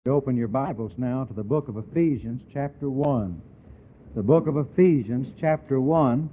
Open your Bibles now to the book of Ephesians, chapter 1. The book of Ephesians, chapter 1.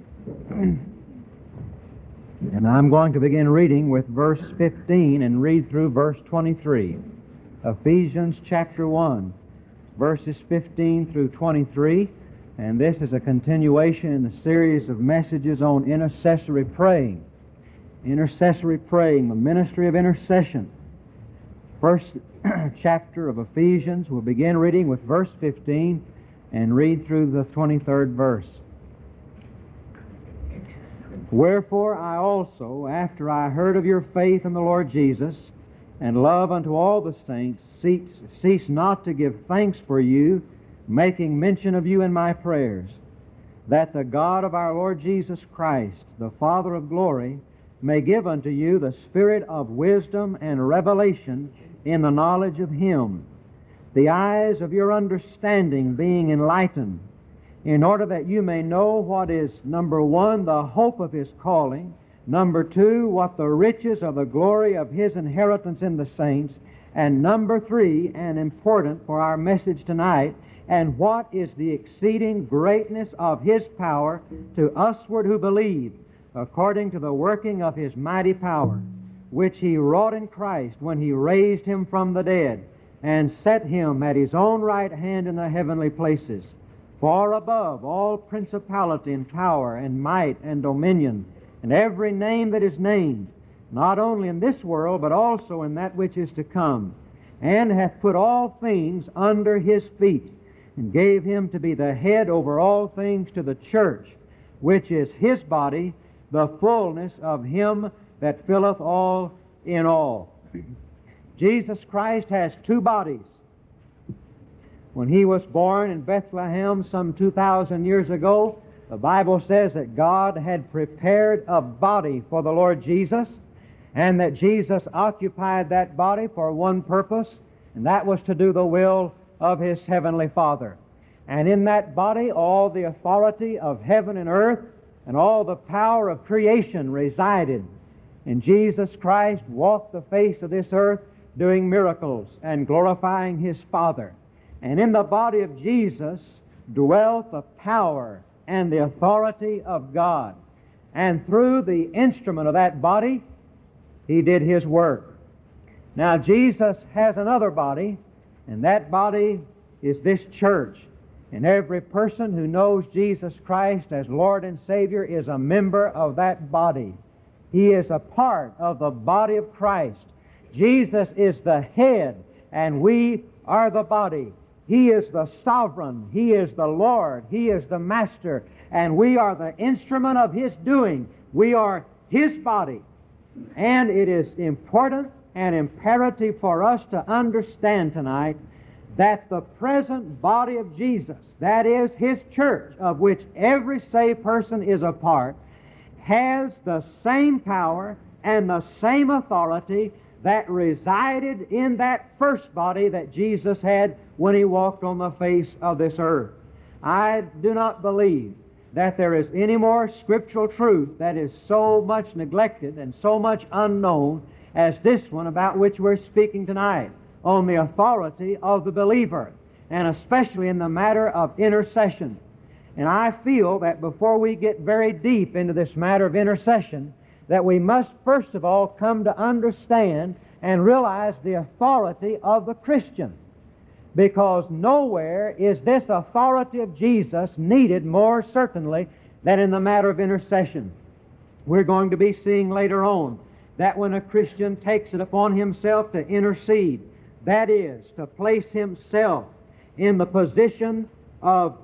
And I'm going to begin reading with verse 15 and read through verse 23. Ephesians, chapter 1, verses 15 through 23. And this is a continuation in the series of messages on intercessory praying. Intercessory praying, the ministry of intercession. First chapter of Ephesians, we'll begin reading with verse 15 and read through the 23rd verse. Wherefore I also, after I heard of your faith in the Lord Jesus, and love unto all the saints, cease not to give thanks for you, making mention of you in my prayers, that the God of our Lord Jesus Christ, the Father of glory, may give unto you the spirit of wisdom and revelation in the knowledge of Him, the eyes of your understanding being enlightened, in order that you may know what is, number one, the hope of His calling, number two, what the riches of the glory of His inheritance in the saints, and number three, and important for our message tonight, and what is the exceeding greatness of His power to usward who believe, according to the working of His mighty power, which He wrought in Christ when He raised Him from the dead, and set Him at His own right hand in the heavenly places, far above all principality and power and might and dominion, and every name that is named, not only in this world, but also in that which is to come, and hath put all things under His feet, and gave Him to be the head over all things to the church, which is His body, the fullness of Him that filleth all in all. Jesus Christ has two bodies. When He was born in Bethlehem some 2,000 years ago, the Bible says that God had prepared a body for the Lord Jesus, and that Jesus occupied that body for one purpose, and that was to do the will of His heavenly Father. And in that body all the authority of heaven and earth and all the power of creation resided. And Jesus Christ walked the face of this earth doing miracles and glorifying His Father. And in the body of Jesus dwelt the power and the authority of God. And through the instrument of that body, He did His work. Now Jesus has another body, and that body is this church. And every person who knows Jesus Christ as Lord and Savior is a member of that body. He is a part of the body of Christ. Jesus is the head, and we are the body. He is the sovereign. He is the Lord. He is the master. And we are the instrument of His doing. We are His body. And it is important and imperative for us to understand tonight that the present body of Jesus, that is His church, of which every saved person is a part, has the same power and the same authority that resided in that first body that Jesus had when He walked on the face of this earth. I do not believe that there is any more scriptural truth that is so much neglected and so much unknown as this one about which we're speaking tonight, on the authority of the believer, and especially in the matter of intercession. And I feel that before we get very deep into this matter of intercession, that we must first of all come to understand and realize the authority of the Christian. Because nowhere is this authority of Jesus needed more certainly than in the matter of intercession. We're going to be seeing later on that when a Christian takes it upon himself to intercede, that is, to place himself in the position of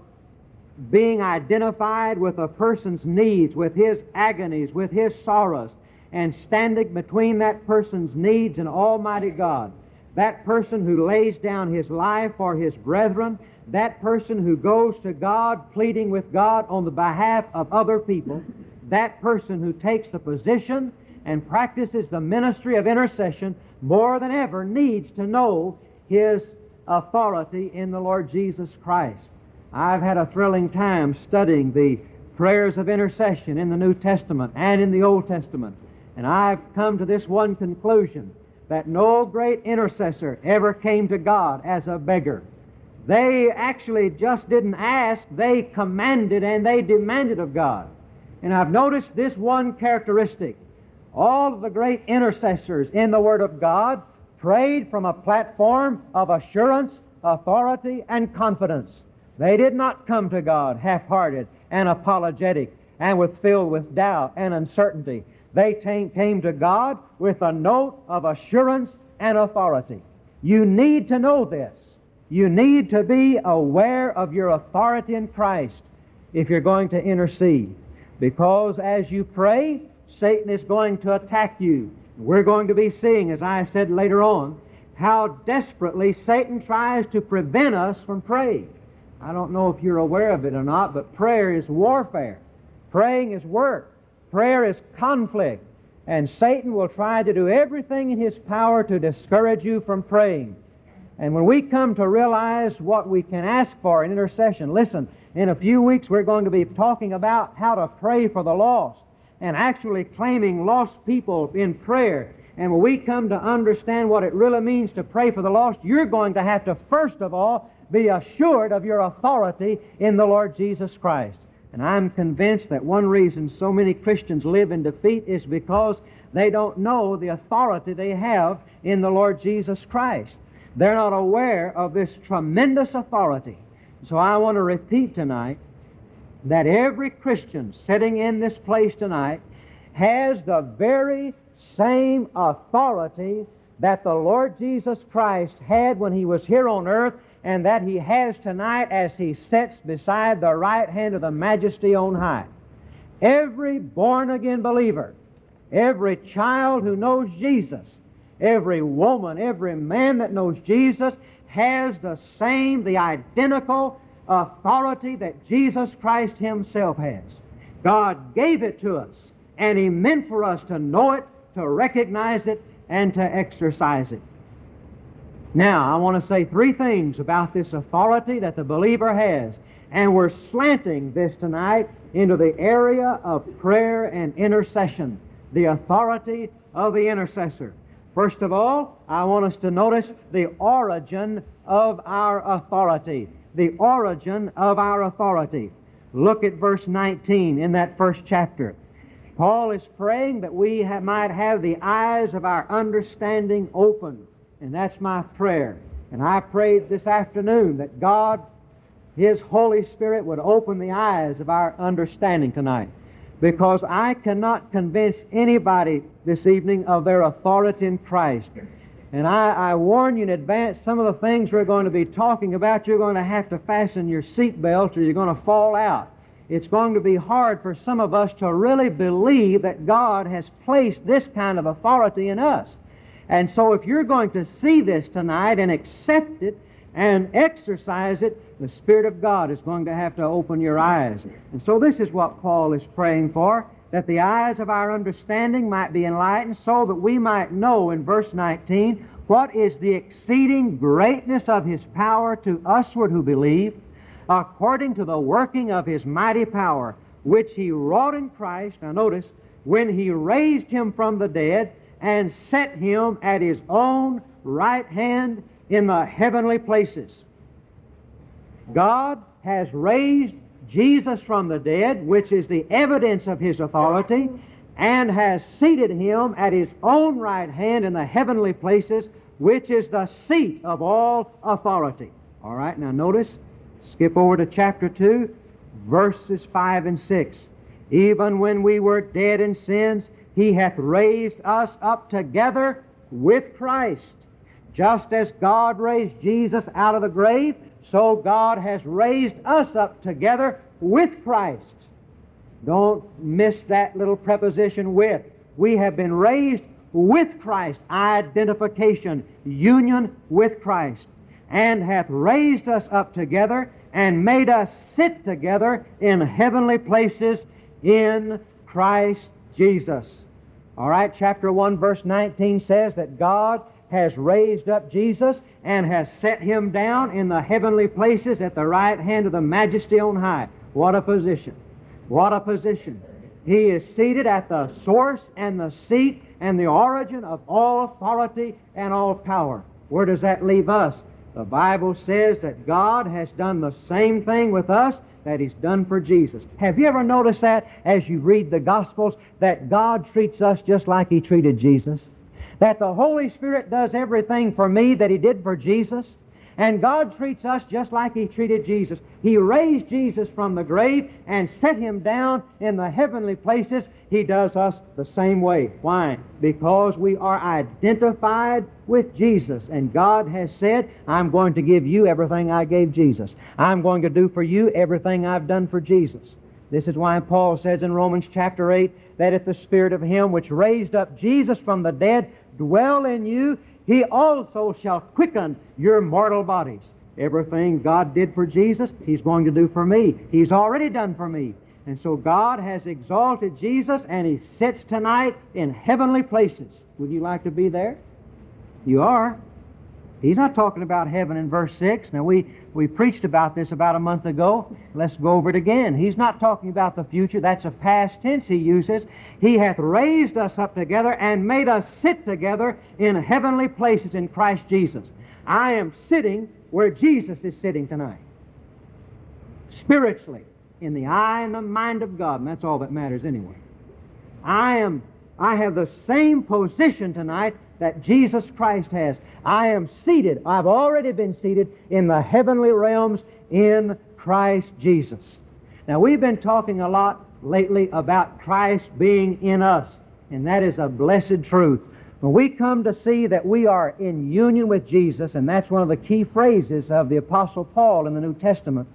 being identified with a person's needs, with his agonies, with his sorrows, and standing between that person's needs and Almighty God, that person who lays down his life for his brethren, that person who goes to God pleading with God on the behalf of other people, that person who takes the position and practices the ministry of intercession more than ever needs to know his authority in the Lord Jesus Christ. I've had a thrilling time studying the prayers of intercession in the New Testament and in the Old Testament, and I've come to this one conclusion, that no great intercessor ever came to God as a beggar. They actually just didn't ask, they commanded and they demanded of God. And I've noticed this one characteristic. All of the great intercessors in the Word of God prayed from a platform of assurance, authority, and confidence. They did not come to God half-hearted and apologetic and filled with doubt and uncertainty. They came to God with a note of assurance and authority. You need to know this. You need to be aware of your authority in Christ if you're going to intercede. Because as you pray, Satan is going to attack you. We're going to be seeing, as I said later on, how desperately Satan tries to prevent us from praying. I don't know if you're aware of it or not, but prayer is warfare. Praying is work. Prayer is conflict. And Satan will try to do everything in his power to discourage you from praying. And when we come to realize what we can ask for in intercession, listen, in a few weeks we're going to be talking about how to pray for the lost and actually claiming lost people in prayer. And when we come to understand what it really means to pray for the lost, you're going to have to, first of all, be assured of your authority in the Lord Jesus Christ. And I'm convinced that one reason so many Christians live in defeat is because they don't know the authority they have in the Lord Jesus Christ. They're not aware of this tremendous authority. So I want to repeat tonight that every Christian sitting in this place tonight has the very same authority that the Lord Jesus Christ had when He was here on earth, and that He has tonight as He sits beside the right hand of the Majesty on high. Every born-again believer, every child who knows Jesus, every woman, every man that knows Jesus has the same, the identical authority that Jesus Christ Himself has. God gave it to us, and He meant for us to know it, to recognize it, and to exercise it. Now, I want to say three things about this authority that the believer has, and we're slanting this tonight into the area of prayer and intercession, the authority of the intercessor. First of all, I want us to notice the origin of our authority. The origin of our authority. Look at verse 19 in that first chapter. Paul is praying that we might have the eyes of our understanding open. And that's my prayer. And I prayed this afternoon that God, His Holy Spirit, would open the eyes of our understanding tonight. Because I cannot convince anybody this evening of their authority in Christ. And I warn you in advance, some of the things we're going to be talking about, you're going to have to fasten your seatbelt or you're going to fall out. It's going to be hard for some of us to really believe that God has placed this kind of authority in us. And so if you're going to see this tonight and accept it and exercise it, the Spirit of God is going to have to open your eyes. And so this is what Paul is praying for, that the eyes of our understanding might be enlightened, so that we might know, in verse 19, what is the exceeding greatness of His power to usward who believe, according to the working of His mighty power, which He wrought in Christ, now notice, when He raised Him from the dead, and set Him at His own right hand in the heavenly places. God has raised Jesus from the dead, which is the evidence of His authority, and has seated Him at His own right hand in the heavenly places, which is the seat of all authority. All right, now notice, skip over to chapter 2, verses 5 and 6. Even when we were dead in sins, He hath raised us up together with Christ. Just as God raised Jesus out of the grave, so God has raised us up together with Christ. Don't miss that little preposition with. We have been raised with Christ. Identification, union with Christ. And hath raised us up together and made us sit together in heavenly places in Christ Jesus. All right, chapter 1, verse 19 says that God has raised up Jesus and has set Him down in the heavenly places at the right hand of the Majesty on high. What a position! What a position! He is seated at the source and the seat and the origin of all authority and all power. Where does that leave us? The Bible says that God has done the same thing with us that He's done for Jesus. Have you ever noticed that as you read the Gospels, that God treats us just like He treated Jesus? That the Holy Spirit does everything for me that He did for Jesus? And God treats us just like He treated Jesus. He raised Jesus from the grave and set Him down in the heavenly places. He does us the same way. Why? Because we are identified with Jesus. And God has said, I'm going to give you everything I gave Jesus. I'm going to do for you everything I've done for Jesus. This is why Paul says in Romans chapter 8 that if the Spirit of Him which raised up Jesus from the dead dwell in you, He also shall quicken your mortal bodies. Everything God did for Jesus, He's going to do for me. He's already done for me. And so God has exalted Jesus, and He sits tonight in heavenly places. Would you like to be there? You are. He's not talking about heaven in verse 6. Now, we preached about this about a month ago. Let's go over it again. He's not talking about the future. That's a past tense He uses. He hath raised us up together and made us sit together in heavenly places in Christ Jesus. I am sitting where Jesus is sitting tonight. Spiritually, in the eye and the mind of God. And that's all that matters anyway. I have the same position tonight that Jesus Christ has. I am seated. I've already been seated in the heavenly realms in Christ Jesus. Now, we've been talking a lot lately about Christ being in us, and that is a blessed truth. When we come to see that we are in union with Jesus, and that's one of the key phrases of the Apostle Paul in the New Testament,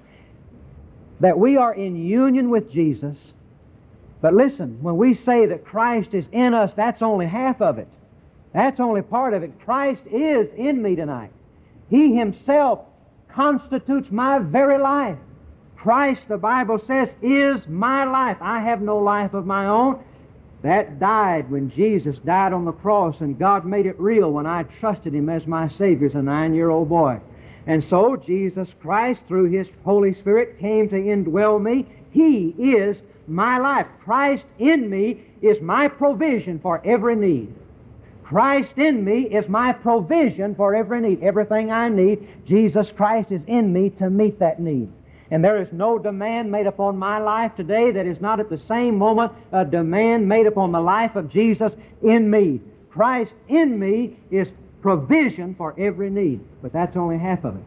that we are in union with Jesus. But listen, when we say that Christ is in us, that's only half of it. That's only part of it. Christ is in me tonight. He Himself constitutes my very life. Christ, the Bible says, is my life. I have no life of my own. That died when Jesus died on the cross, and God made it real when I trusted Him as my Savior as a 9-year-old boy. And so Jesus Christ, through His Holy Spirit, came to indwell me. He is my life. Christ in me is my provision for every need. Christ in me is my provision for every need. Everything I need, Jesus Christ is in me to meet that need. And there is no demand made upon my life today that is not at the same moment a demand made upon the life of Jesus in me. Christ in me is provision for every need. But that's only half of it.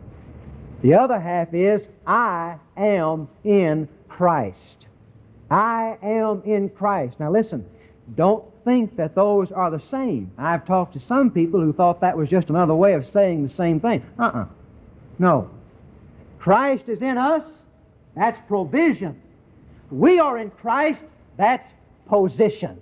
The other half is, I am in Christ. I am in Christ. Now listen, don't think that those are the same. I've talked to some people who thought that was just another way of saying the same thing. No. Christ is in us, that's provision. We are in Christ, that's position.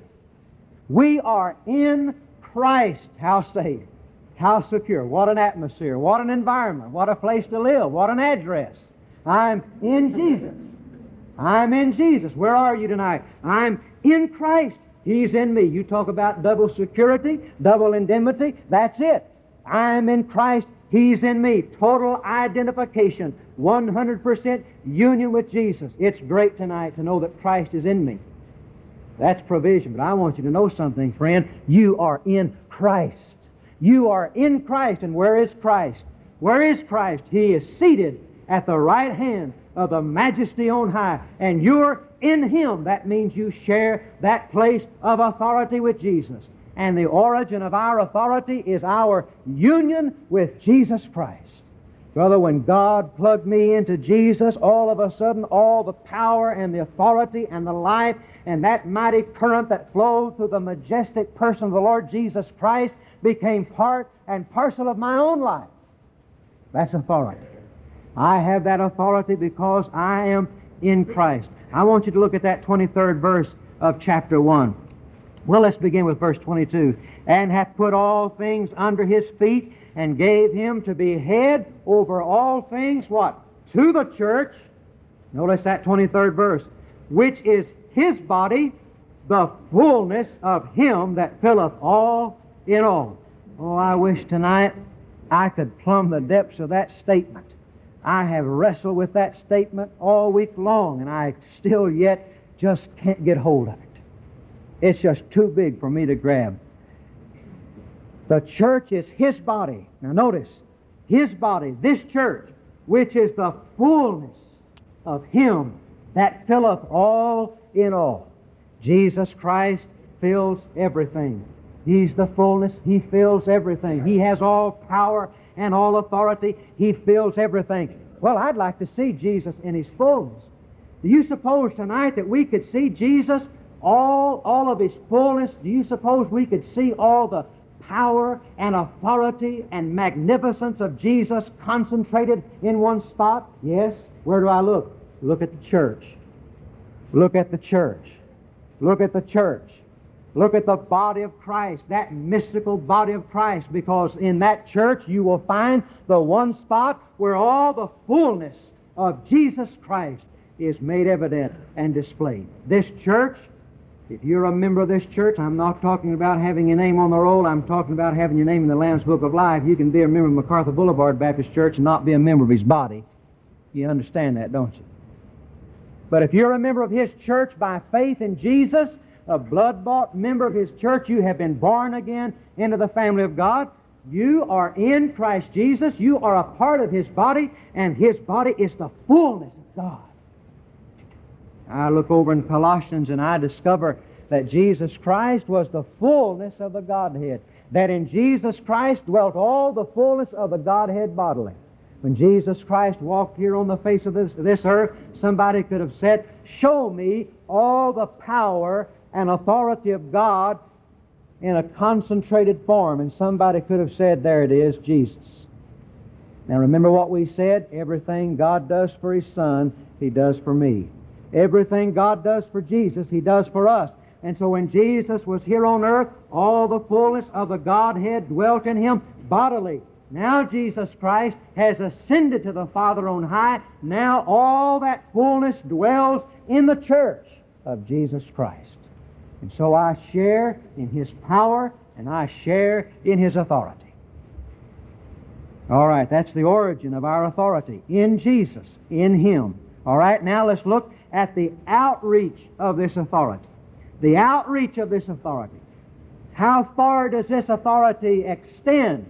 We are in Christ. How safe, how secure, what an atmosphere, what an environment, what a place to live, what an address. I'm in Jesus. I'm in Jesus. Where are you tonight? I'm in Christ. He's in me. You talk about double security, double indemnity, that's it. I'm in Christ. He's in me. Total identification. 100% union with Jesus. It's great tonight to know that Christ is in me. That's provision. But I want you to know something, friend. You are in Christ. You are in Christ. And where is Christ? Where is Christ? He is seated at the right hand of the Majesty on high. And you're in Him. That means you share that place of authority with Jesus. And the origin of our authority is our union with Jesus Christ. Brother, when God plugged me into Jesus, all of a sudden all the power and the authority and the life and that mighty current that flowed through the majestic person of the Lord Jesus Christ became part and parcel of my own life. That's authority. I have that authority because I am in Christ. I want you to look at that 23rd verse of chapter 1. Well, let's begin with verse 22. And hath put all things under His feet, and gave Him to be head over all things, what? To the church. Notice that 23rd verse. Which is His body, the fullness of Him that filleth all in all. Oh, I wish tonight I could plumb the depths of that statement. I have wrestled with that statement all week long, and I still yet just can't get hold of it. It's just too big for me to grab. The church is His body. Now notice, His body, this church, which is the fullness of Him that filleth all in all. Jesus Christ fills everything. He's the fullness. He fills everything. He has all power and all authority. He fills everything. Well, I'd like to see Jesus in His fullness. Do you suppose tonight that we could see Jesus, all of His fullness? Do you suppose we could see all the power and authority and magnificence of Jesus concentrated in one spot? Yes. Where do I look? Look at the church. Look at the church. Look at the church. Look at the body of Christ, that mystical body of Christ, because in that church you will find the one spot where all the fullness of Jesus Christ is made evident and displayed. This church, if you're a member of this church, I'm not talking about having your name on the roll, I'm talking about having your name in the Lamb's Book of Life. You can be a member of MacArthur Boulevard Baptist Church and not be a member of His body. You understand that, don't you? But if you're a member of His church by faith in Jesus, a blood-bought member of His church, you have been born again into the family of God. You are in Christ Jesus. You are a part of His body, and His body is the fullness of God. I look over in Colossians and I discover that Jesus Christ was the fullness of the Godhead, that in Jesus Christ dwelt all the fullness of the Godhead bodily. When Jesus Christ walked here on the face of this earth, somebody could have said, "Show me all the power and authority of God in a concentrated form." And somebody could have said, "There it is, Jesus." Now remember what we said? Everything God does for His Son, He does for me. Everything God does for Jesus, He does for us. And so when Jesus was here on earth, all the fullness of the Godhead dwelt in Him bodily. Now Jesus Christ has ascended to the Father on high. Now all that fullness dwells in the church of Jesus Christ. And so I share in His power and I share in His authority. All right, that's the origin of our authority. In Jesus, in Him. All right, now let's look at the outreach of this authority. The outreach of this authority. How far does this authority extend?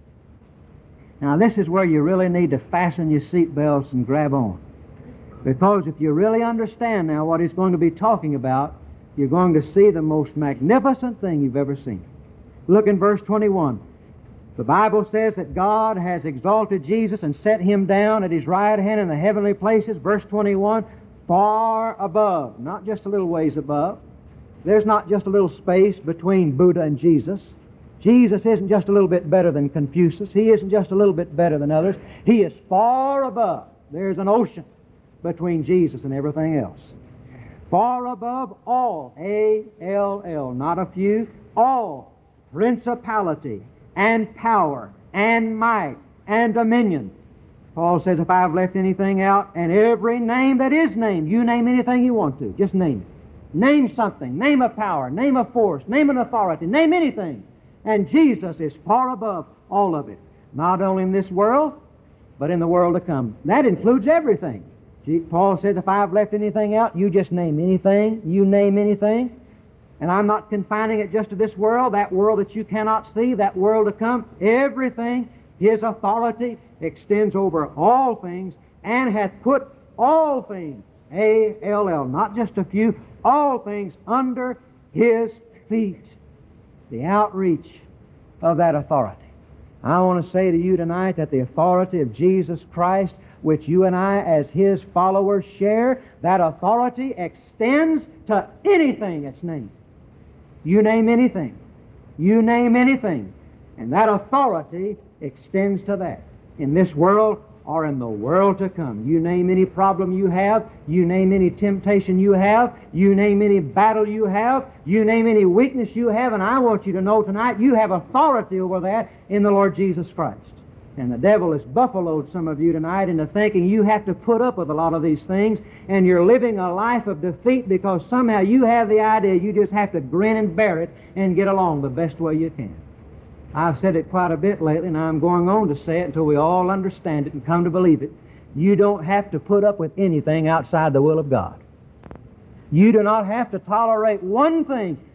Now this is where you really need to fasten your seat belts and grab on. Because if you really understand now what He's going to be talking about, you're going to see the most magnificent thing you've ever seen. Look in verse 21. The Bible says that God has exalted Jesus and set Him down at His right hand in the heavenly places. Verse 21, far above, not just a little ways above. There's not just a little space between Buddha and Jesus. Jesus isn't just a little bit better than Confucius. He isn't just a little bit better than others. He is far above. There's an ocean between Jesus and everything else. Far above all, A-L-L, not a few, all principality and power and might and dominion. Paul says, if I've left anything out, and every name that is named, you name anything you want to, just name it. Name something, name a power, name a force, name an authority, name anything. And Jesus is far above all of it. Not only in this world, but in the world to come. That includes everything. Paul says, if I've left anything out, you just name anything. You name anything. And I'm not confining it just to this world, that world that you cannot see, that world to come. Everything, His authority extends over all things and hath put all things, A-L-L, not just a few, all things under His feet. The outreach of that authority. I want to say to you tonight that the authority of Jesus Christ, which you and I as His followers share, that authority extends to anything that's named. You name anything. You name anything. And that authority extends to that. In this world or in the world to come. You name any problem you have, you name any temptation you have, you name any battle you have, you name any weakness you have, and I want you to know tonight you have authority over that in the Lord Jesus Christ. And the devil has buffaloed some of you tonight into thinking you have to put up with a lot of these things, and you're living a life of defeat because somehow you have the idea you just have to grin and bear it and get along the best way you can. I've said it quite a bit lately, and I'm going on to say it until we all understand it and come to believe it. You don't have to put up with anything outside the will of God. You do not have to tolerate one thing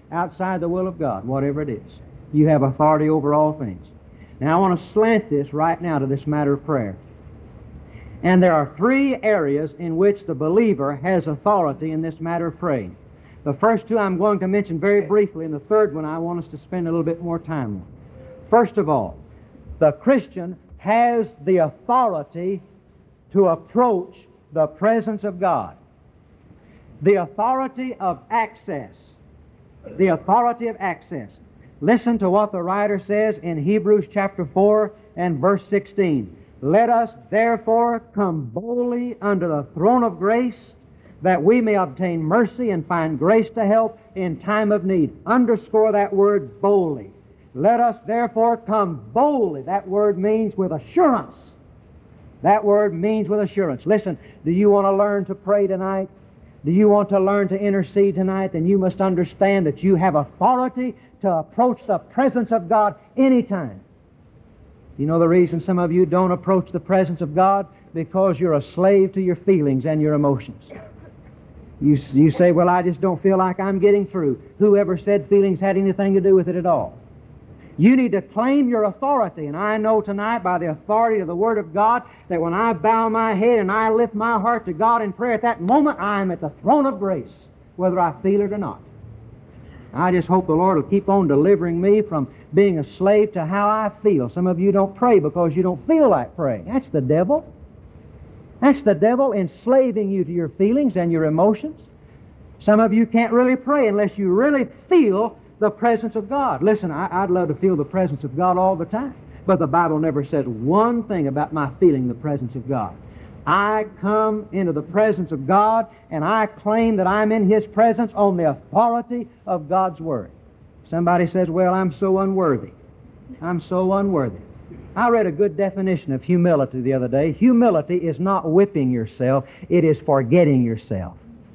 outside the will of God, whatever it is. You have authority over all things. Now, I want to slant this right now to this matter of prayer. And there are three areas in which the believer has authority in this matter of praying. The first two I'm going to mention very briefly, and the third one I want us to spend a little bit more time on. First of all, the Christian has the authority to approach the presence of God. The authority of access. The authority of access. Listen to what the writer says in Hebrews chapter 4 and verse 16. Let us therefore come boldly unto the throne of grace, that we may obtain mercy and find grace to help in time of need. Underscore that word, boldly. Let us therefore come boldly. That word means with assurance. That word means with assurance. Listen, do you want to learn to pray tonight? Do you want to learn to intercede tonight? Then you must understand that you have authority to approach the presence of God anytime. You know the reason some of you don't approach the presence of God? Because you're a slave to your feelings and your emotions. You say, well, I just don't feel like I'm getting through. Whoever said feelings had anything to do with it at all? You need to claim your authority. And I know tonight by the authority of the Word of God that when I bow my head and I lift my heart to God in prayer, at that moment I am at the throne of grace, whether I feel it or not. I just hope the Lord will keep on delivering me from being a slave to how I feel. Some of you don't pray because you don't feel like praying. That's the devil. That's the devil enslaving you to your feelings and your emotions. Some of you can't really pray unless you really feel the presence of God. Listen, I'd love to feel the presence of God all the time, but the Bible never says one thing about my feeling the presence of God. I come into the presence of God and I claim that I'm in His presence on the authority of God's Word. Somebody says, well, I'm so unworthy. I'm so unworthy. I read a good definition of humility the other day. Humility is not whipping yourself, it is forgetting yourself.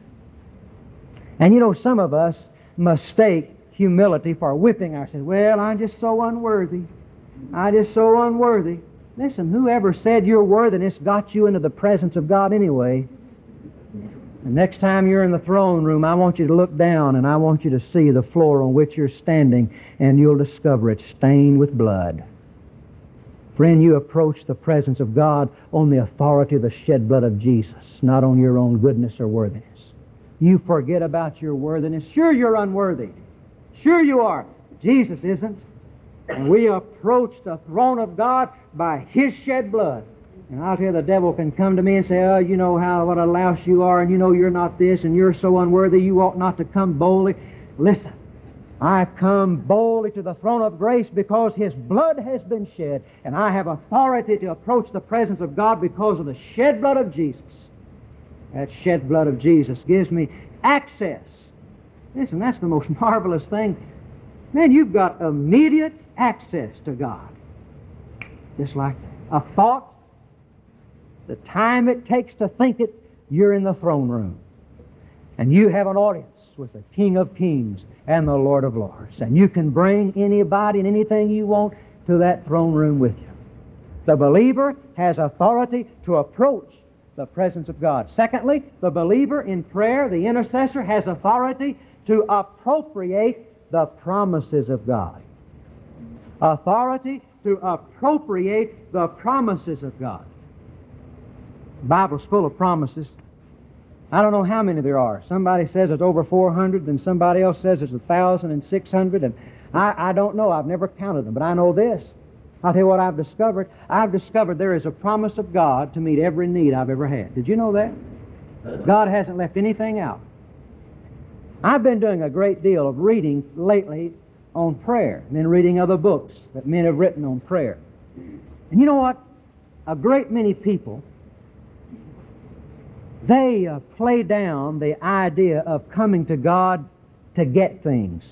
And you know, some of us mistake humility for whipping ourselves. Well, I'm just so unworthy. I'm just so unworthy. Listen, whoever said your worthiness got you into the presence of God anyway. The next time you're in the throne room, I want you to look down and I want you to see the floor on which you're standing, and you'll discover it's stained with blood. Friend, you approach the presence of God on the authority of the shed blood of Jesus, not on your own goodness or worthiness. You forget about your worthiness. Sure, you're unworthy. Sure you are. Jesus isn't. And we approach the throne of God by His shed blood. And I'll tell you, the devil can come to me and say, oh, you know what a louse you are, and you know you're not this, and you're so unworthy, you ought not to come boldly. Listen, I come boldly to the throne of grace because His blood has been shed, and I have authority to approach the presence of God because of the shed blood of Jesus. That shed blood of Jesus gives me access. Listen, that's the most marvelous thing. Man, you've got immediate access to God. Just like that. A thought, the time it takes to think it, you're in the throne room. And you have an audience with the King of Kings and the Lord of Lords. And you can bring anybody and anything you want to that throne room with you. The believer has authority to approach the presence of God. Secondly, the believer in prayer, the intercessor, has authority to appropriate the promises of God. Authority to appropriate the promises of God. The Bible's full of promises. I don't know how many there are. Somebody says it's over 400, and somebody else says it's 1,600, and I don't know. I've never counted them, but I know this. I'll tell you what I've discovered. I've discovered there is a promise of God to meet every need I've ever had. Did you know that? God hasn't left anything out. I've been doing a great deal of reading lately on prayer, and then reading other books that men have written on prayer. And you know what? A great many people, they play down the idea of coming to God to get things.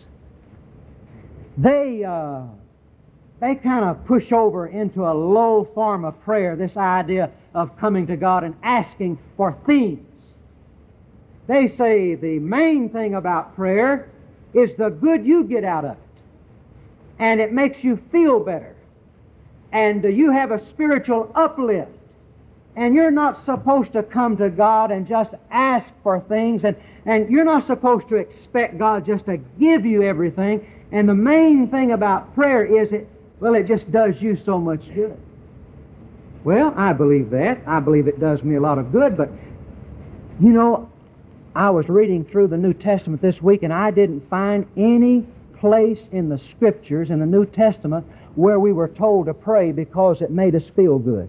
They kind of push over into a low form of prayer this idea of coming to God and asking for things. They say the main thing about prayer is the good you get out of it. And it makes you feel better. And you have a spiritual uplift. And you're not supposed to come to God and just ask for things, and you're not supposed to expect God just to give you everything. And the main thing about prayer is it just does you so much good. Well, I believe that. I believe it does me a lot of good, but you know, I was reading through the New Testament this week, and I didn't find any place in the Scriptures in the New Testament where we were told to pray because it made us feel good.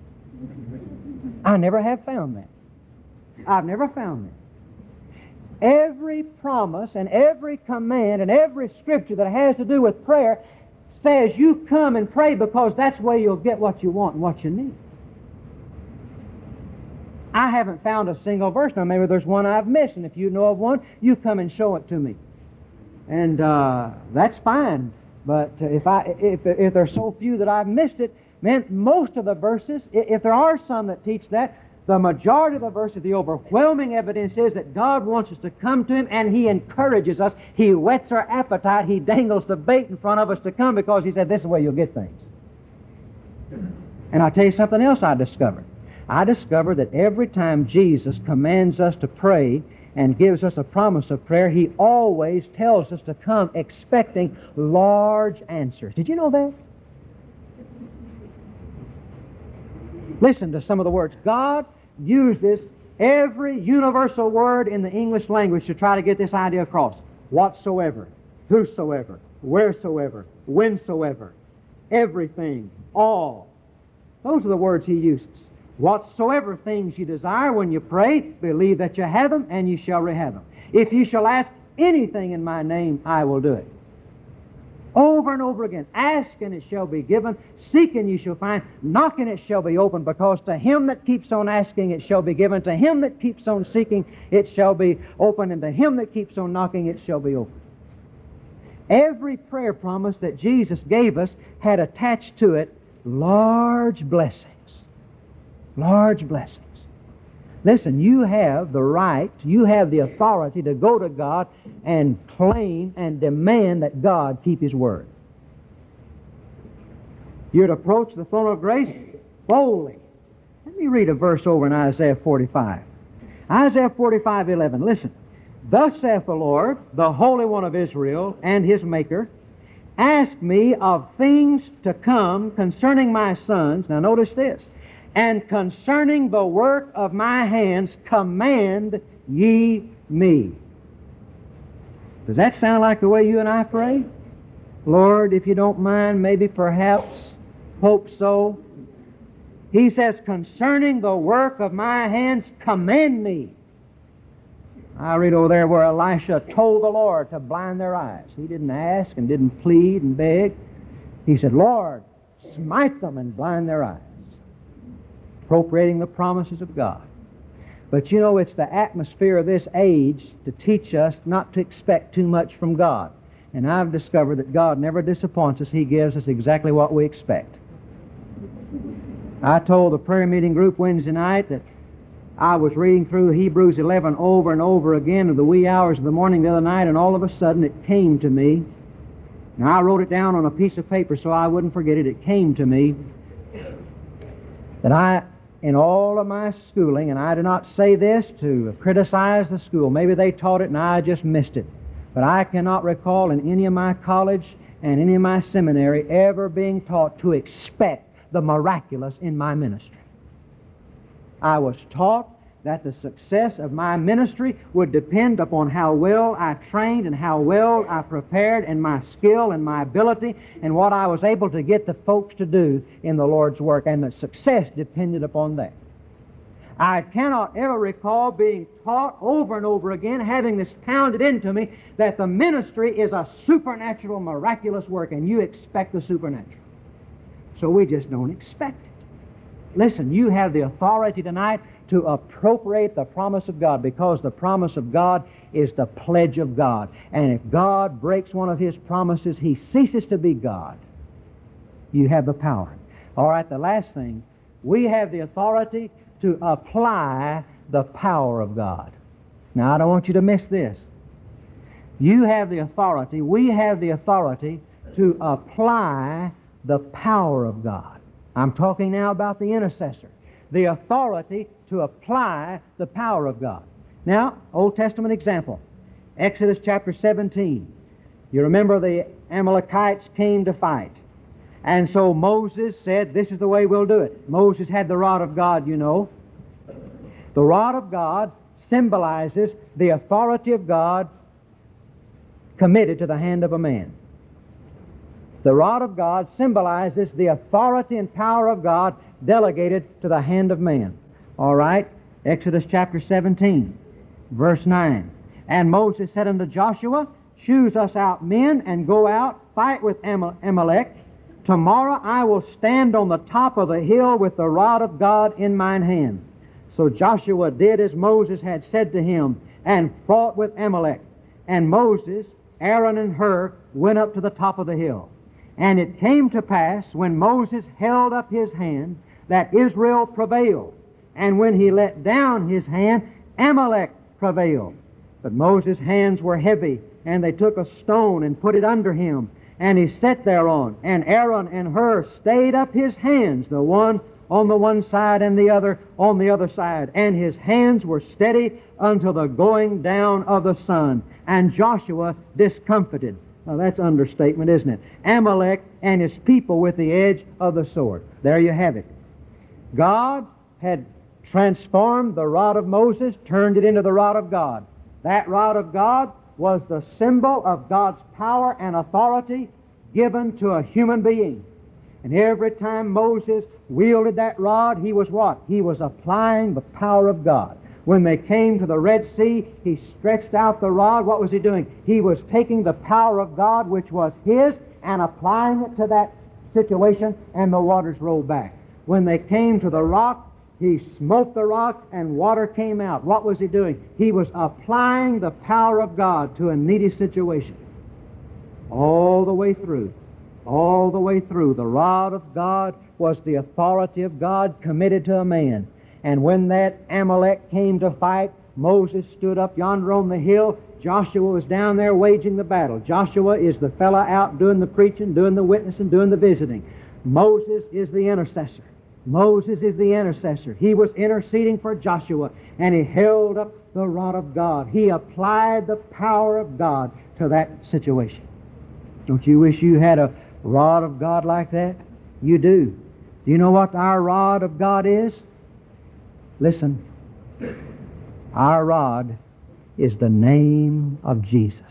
I never have found that. I've never found that. Every promise and every command and every Scripture that has to do with prayer says you come and pray because that's where you'll get what you want and what you need. I haven't found a single verse. Now, maybe there's one I've missed, and if you know of one, you come and show it to me. And that's fine. But if there's so few that I've missed it, man, most of the verses, if there are some that teach that, the majority of the verses, the overwhelming evidence is that God wants us to come to Him, and He encourages us. He whets our appetite. He dangles the bait in front of us to come because He said, this is where you'll get things. And I'll tell you something else I discovered. I discovered that every time Jesus commands us to pray and gives us a promise of prayer, He always tells us to come expecting large answers. Did you know that? Listen to some of the words. God uses every universal word in the English language to try to get this idea across. Whatsoever, whosoever, wheresoever, whensoever, everything, all. Those are the words He uses. Whatsoever things you desire when you pray, believe that you have them, and you shall have them. If you shall ask anything in my name, I will do it. Over and over again. Ask and it shall be given. Seek and you shall find. Knock and it shall be opened, because to him that keeps on asking it shall be given. To him that keeps on seeking it shall be opened. And to him that keeps on knocking it shall be opened. Every prayer promise that Jesus gave us had attached to it large blessings. Large blessings. Listen, you have the right, you have the authority to go to God and claim and demand that God keep His word. You're to approach the throne of grace boldly. Let me read a verse over in Isaiah 45. Isaiah 45:11. Listen. Thus saith the Lord, the Holy One of Israel and His Maker, ask me of things to come concerning my sons. Now notice this. And concerning the work of my hands, command ye me. Does that sound like the way you and I pray? Lord, if you don't mind, maybe, perhaps, hope so. He says, concerning the work of my hands, command me. I read over there where Elisha told the Lord to blind their eyes. He didn't ask and didn't plead and beg. He said, Lord, smite them and blind their eyes. Appropriating the promises of God. But you know, it's the atmosphere of this age to teach us not to expect too much from God. And I've discovered that God never disappoints us. He gives us exactly what we expect. I told the prayer meeting group Wednesday night that I was reading through Hebrews 11 over and over again in the wee hours of the morning the other night, and all of a sudden it came to me. Now I wrote it down on a piece of paper so I wouldn't forget it. It came to me that in all of my schooling, and I do not say this to criticize the school, maybe they taught it and I just missed it, but I cannot recall in any of my college and any of my seminary ever being taught to expect the miraculous in my ministry. I was taught that the success of my ministry would depend upon how well I trained and how well I prepared, and my skill and my ability and what I was able to get the folks to do in the Lord's work, and the success depended upon that. I cannot ever recall being taught over and over again, having this pounded into me, that the ministry is a supernatural, miraculous work, and you expect the supernatural. So we just don't expect it. Listen, you have the authority tonight to appropriate the promise of God, because the promise of God is the pledge of God. And if God breaks one of His promises, He ceases to be God. You have the power. All right, the last thing, we have the authority to apply the power of God. Now, I don't want you to miss this. You have the authority, we have the authority to apply the power of God. I'm talking now about the intercessor. the authority to apply the power of God. Now, Old Testament example, Exodus chapter 17. You remember the Amalekites came to fight. And so Moses said, this is the way we'll do it. Moses had the rod of God, you know. The rod of God symbolizes the authority of God committed to the hand of a man. The rod of God symbolizes the authority and power of God delegated to the hand of man. All right? Exodus chapter 17, verse 9. And Moses said unto Joshua, choose us out men and go out, fight with Amalek. Tomorrow I will stand on the top of the hill with the rod of God in mine hand. So Joshua did as Moses had said to him, and fought with Amalek. And Moses, Aaron, and Hur went up to the top of the hill. And it came to pass, when Moses held up his hand, that Israel prevailed. And when he let down his hand, Amalek prevailed. But Moses' hands were heavy, and they took a stone and put it under him, and he sat thereon. And Aaron and Hur stayed up his hands, the one on the one side and the other on the other side. And his hands were steady until the going down of the sun. And Joshua discomfited. Now that's understatement, isn't it? Amalek and his people with the edge of the sword. There you have it. God had transformed the rod of Moses, turned it into the rod of God. That rod of God was the symbol of God's power and authority given to a human being. And every time Moses wielded that rod, he was what? He was applying the power of God. When they came to the Red Sea, he stretched out the rod. What was he doing? He was taking the power of God, which was his, and applying it to that situation, and the waters rolled back. When they came to the rock, he smote the rock and water came out. What was he doing? He was applying the power of God to a needy situation. All the way through. All the way through. The rod of God was the authority of God committed to a man. And when that Amalek came to fight, Moses stood up yonder on the hill. Joshua was down there waging the battle. Joshua is the fellow out doing the preaching, doing the witnessing, doing the visiting. Moses is the intercessor. Moses is the intercessor. He was interceding for Joshua, and he held up the rod of God. He applied the power of God to that situation. Don't you wish you had a rod of God like that? You do. Do you know what our rod of God is? Listen. Our rod is the name of Jesus.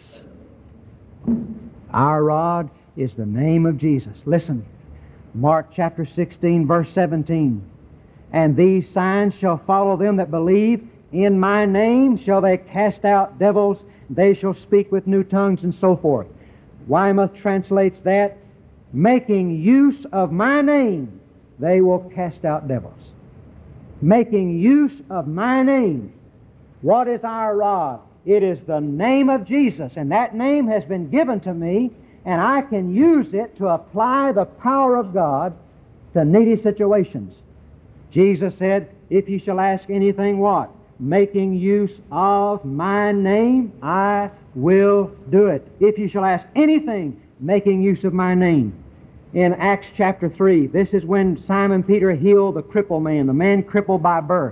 Our rod is the name of Jesus. Listen. Mark chapter 16, verse 17. And these signs shall follow them that believe. In my name shall they cast out devils. They shall speak with new tongues, and so forth. Weymouth translates that, making use of my name, they will cast out devils. Making use of my name. What is our rod? It is the name of Jesus, and that name has been given to me, and I can use it to apply the power of God to needy situations. Jesus said, if you shall ask anything, what? Making use of my name, I will do it. If you shall ask anything, making use of my name. In Acts chapter 3, this is when Simon Peter healed the crippled man, the man crippled by birth.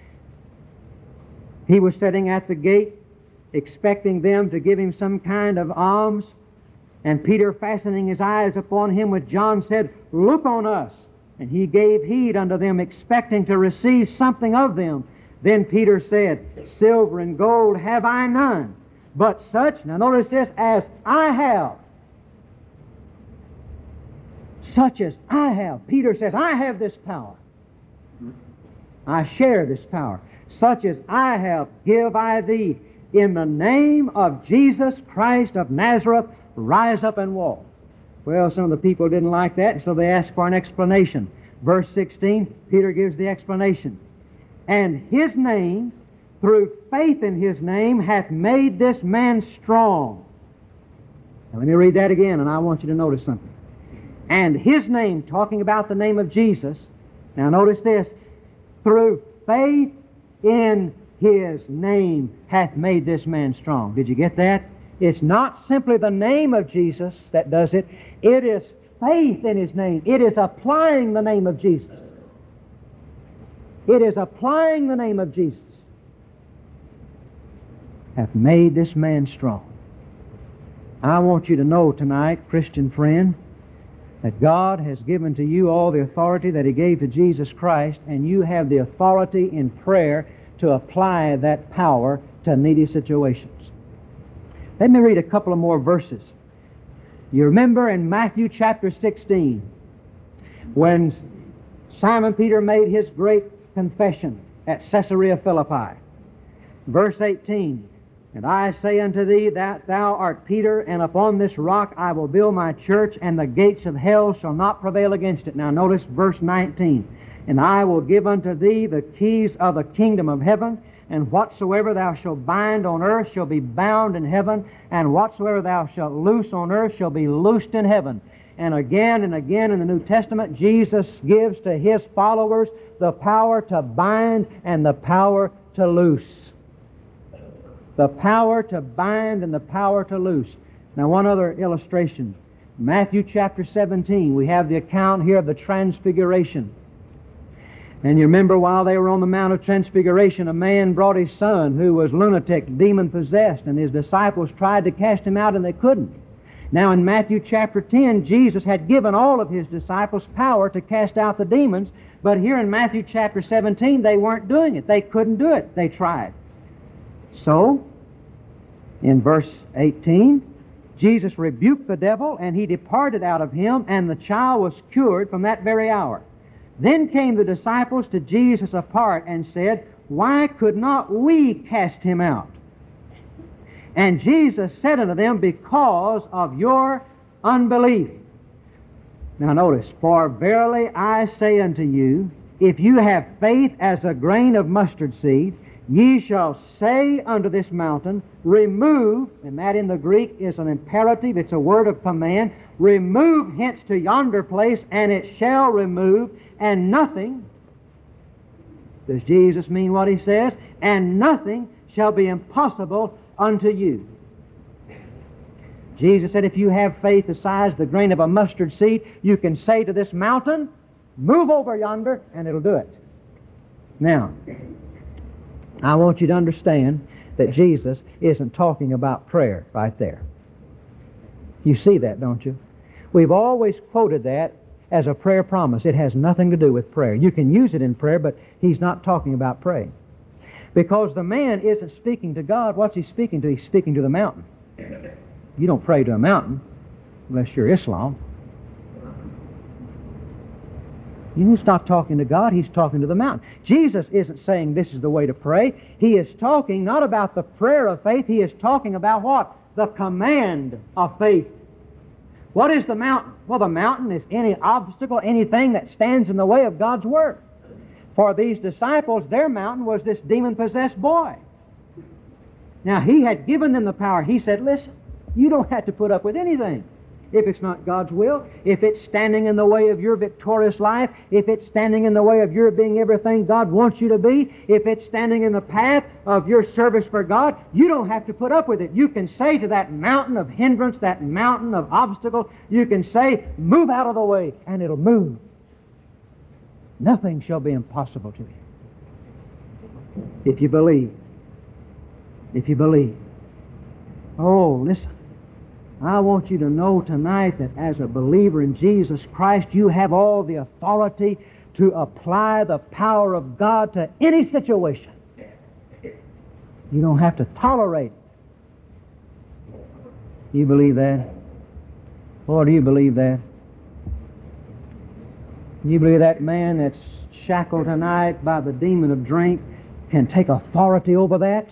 He was sitting at the gate, expecting them to give him some kind of alms. And Peter, fastening his eyes upon him with John, said, look on us. And he gave heed unto them, expecting to receive something of them. Then Peter said, silver and gold have I none, but such, now notice this, as I have. Such as I have. Peter says, I have this power. I share this power. Such as I have, give I thee. In the name of Jesus Christ of Nazareth, rise up and walk. Well, some of the people didn't like that, so they asked for an explanation. Verse 16, Peter gives the explanation. And his name, through faith in his name, hath made this man strong. Now let me read that again, and I want you to notice something. And his name, talking about the name of Jesus, now notice this, through faith in his name hath made this man strong. Did you get that? It's not simply the name of Jesus that does it. It is faith in his name. It is applying the name of Jesus. It is applying the name of Jesus hath made this man strong. I want you to know tonight, Christian friend, that God has given to you all the authority that He gave to Jesus Christ, and you have the authority in prayer to apply that power to needy situations. Let me read a couple of more verses. You remember in Matthew chapter 16, when Simon Peter made his great confession at Caesarea Philippi. Verse 18, "And I say unto thee that thou art Peter, and upon this rock I will build my church, and the gates of hell shall not prevail against it." Now notice verse 19, "And I will give unto thee the keys of the kingdom of heaven, and whatsoever thou shalt bind on earth shall be bound in heaven, and whatsoever thou shalt loose on earth shall be loosed in heaven." And again in the New Testament, Jesus gives to His followers the power to bind and the power to loose. The power to bind and the power to loose. Now one other illustration. Matthew chapter 17, we have the account here of the Transfiguration. And you remember while they were on the Mount of Transfiguration, a man brought his son who was lunatic, demon-possessed, and his disciples tried to cast him out and they couldn't. Now in Matthew chapter 10, Jesus had given all of His disciples power to cast out the demons, but here in Matthew chapter 17, they weren't doing it. They couldn't do it. They tried. So, in verse 18, Jesus rebuked the devil, and he departed out of him, and the child was cured from that very hour. Then came the disciples to Jesus apart and said, "Why could not we cast him out?" And Jesus said unto them, "Because of your unbelief." Now notice, "For verily I say unto you, if you have faith as a grain of mustard seed, ye shall say unto this mountain, remove," and that in the Greek is an imperative, it's a word of command, "remove hence to yonder place, and it shall remove, and nothing," does Jesus mean what He says? "And nothing shall be impossible unto you." Jesus said if you have faith the size of the grain of a mustard seed, you can say to this mountain, "Move over yonder," and it'll do it. Now, I want you to understand that Jesus isn't talking about prayer right there. You see that, don't you? We've always quoted that as a prayer promise. It has nothing to do with prayer. You can use it in prayer, but He's not talking about praying. Because the man isn't speaking to God. What's he speaking to? He's speaking to the mountain. You don't pray to a mountain unless you're Islam. He's not talking to God, He's talking to the mountain. Jesus isn't saying this is the way to pray. He is talking not about the prayer of faith, He is talking about what? The command of faith. What is the mountain? Well, the mountain is any obstacle, anything that stands in the way of God's Word. For these disciples, their mountain was this demon-possessed boy. Now, He had given them the power. He said, "Listen, you don't have to put up with anything. If it's not God's will, if it's standing in the way of your victorious life, if it's standing in the way of your being everything God wants you to be, if it's standing in the path of your service for God, you don't have to put up with it. You can say to that mountain of hindrance, that mountain of obstacle, you can say, 'Move out of the way,' and it'll move. Nothing shall be impossible to you." If you believe. If you believe. Oh, listen. I want you to know tonight that as a believer in Jesus Christ, you have all the authority to apply the power of God to any situation. You don't have to tolerate it. You believe that? Or do you believe that? You believe that man that's shackled tonight by the demon of drink can take authority over that?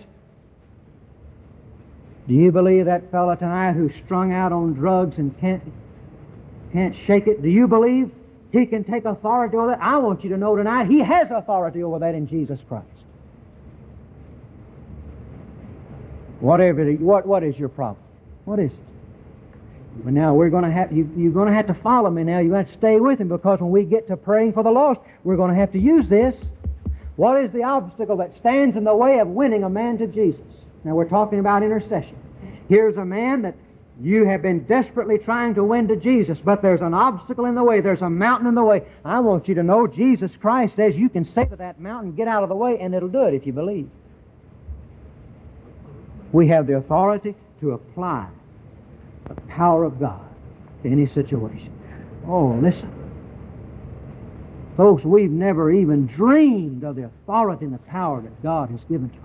Do you believe that fellow tonight who's strung out on drugs and can't shake it? Do you believe he can take authority over that? I want you to know tonight he has authority over that in Jesus Christ. What is your problem? What is it? But now you're going to have to follow me now. You have to stay with him, because when we get to praying for the lost, we're going to have to use this. What is the obstacle that stands in the way of winning a man to Jesus? Now we're talking about intercession. Here's a man that You have been desperately trying to win to Jesus, but there's an obstacle in the way. There's a mountain in the way. I want you to know Jesus Christ says you can say to that mountain, get out of the way, and it'll do it if you believe. We have the authority to apply the power of God to any situation. Oh, listen. Folks, we've never even dreamed of the authority and the power that God has given to us.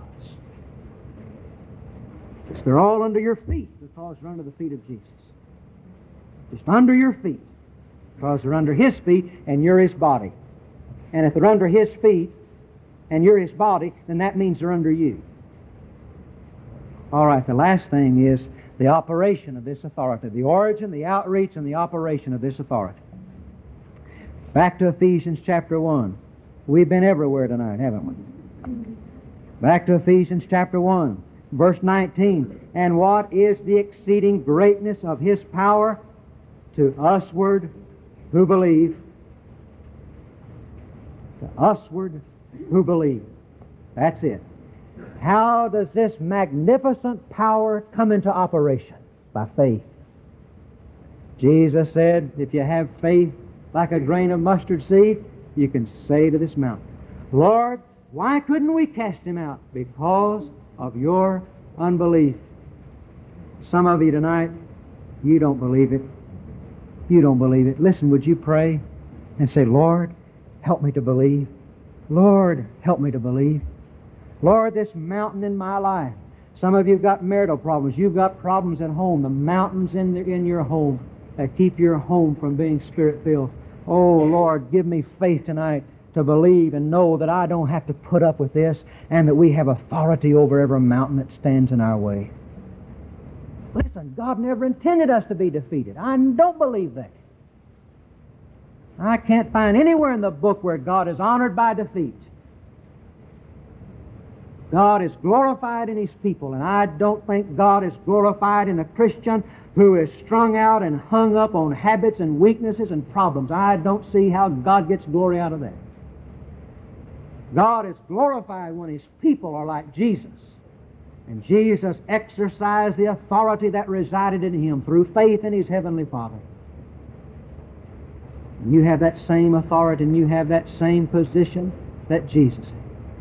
They're all under your feet because they're under the feet of Jesus. Just under your feet because they're under His feet and you're His body. And if they're under His feet and you're His body, then that means they're under you. All right, the last thing is the operation of this authority. The origin, the outreach, and the operation of this authority. Back to Ephesians chapter 1. We've been everywhere tonight, haven't we? Back to Ephesians chapter 1. Verse 19, and what is the exceeding greatness of His power to usward who believe? To usward who believe. That's it. How does this magnificent power come into operation? By faith. Jesus said, if you have faith like a grain of mustard seed, you can say to this mountain, Lord, why couldn't we cast him out? Because of your unbelief. Some of you tonight, you don't believe it. You don't believe it. Listen, would you pray and say, Lord, help me to believe. Lord, help me to believe. Lord, this mountain in my life. Some of you have got marital problems. You've got problems at home. The mountains in your home that keep your home from being Spirit-filled. Oh, Lord, give me faith tonight to believe and know that I don't have to put up with this and that we have authority over every mountain that stands in our way. Listen, God never intended us to be defeated. I don't believe that. I can't find anywhere in the book where God is honored by defeat. God is glorified in His people, and I don't think God is glorified in a Christian who is strung out and hung up on habits and weaknesses and problems. I don't see how God gets glory out of that. God is glorified when His people are like Jesus. And Jesus exercised the authority that resided in Him through faith in His Heavenly Father. And you have that same authority and you have that same position that Jesus had.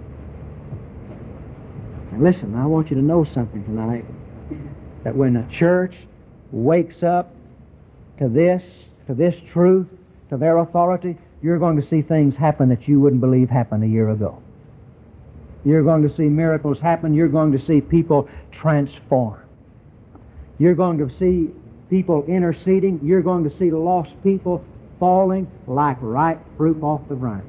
Now listen, I want you to know something tonight. That when the church wakes up to this truth, to their authority, you're going to see things happen that you wouldn't believe happened a year ago. You're going to see miracles happen. You're going to see people transform. You're going to see people interceding. You're going to see lost people falling like ripe fruit off the vine.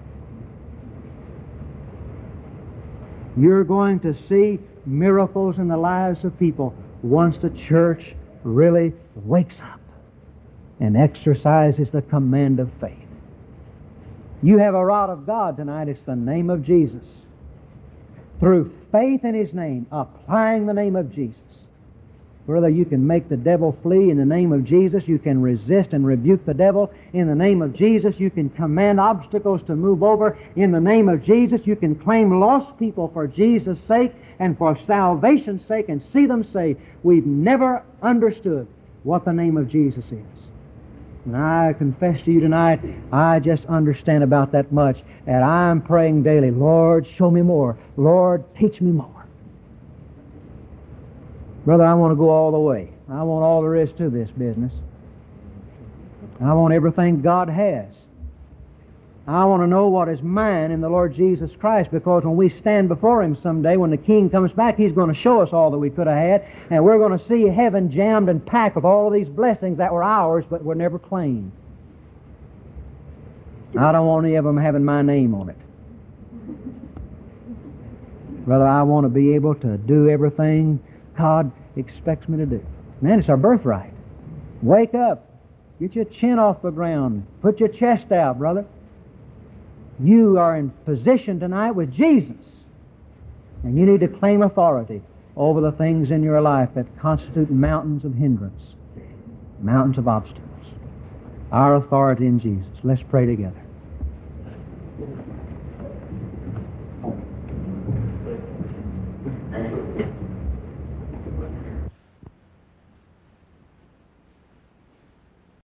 You're going to see miracles in the lives of people once the church really wakes up and exercises the command of faith. You have a rod of God tonight. It's the name of Jesus. Through faith in His name, applying the name of Jesus. Brother, you can make the devil flee in the name of Jesus. You can resist and rebuke the devil in the name of Jesus. You can command obstacles to move over in the name of Jesus. You can claim lost people for Jesus' sake and for salvation's sake and see them saved. We've never understood what the name of Jesus is. And I confess to you tonight, I just understand about that much. And I'm praying daily, Lord, show me more. Lord, teach me more. Brother, I want to go all the way. I want all there is to this business. I want everything God has. I want to know what is mine in the Lord Jesus Christ, because when we stand before Him someday, when the King comes back, He's going to show us all that we could have had, and we're going to see heaven jammed and packed with all of these blessings that were ours but were never claimed. I don't want any of them having my name on it. Brother, I want to be able to do everything God expects me to do. Man, it's our birthright. Wake up. Get your chin off the ground. Put your chest out, brother. You are in position tonight with Jesus. And you need to claim authority over the things in your life that constitute mountains of hindrance, mountains of obstacles. Our authority in Jesus. Let's pray together.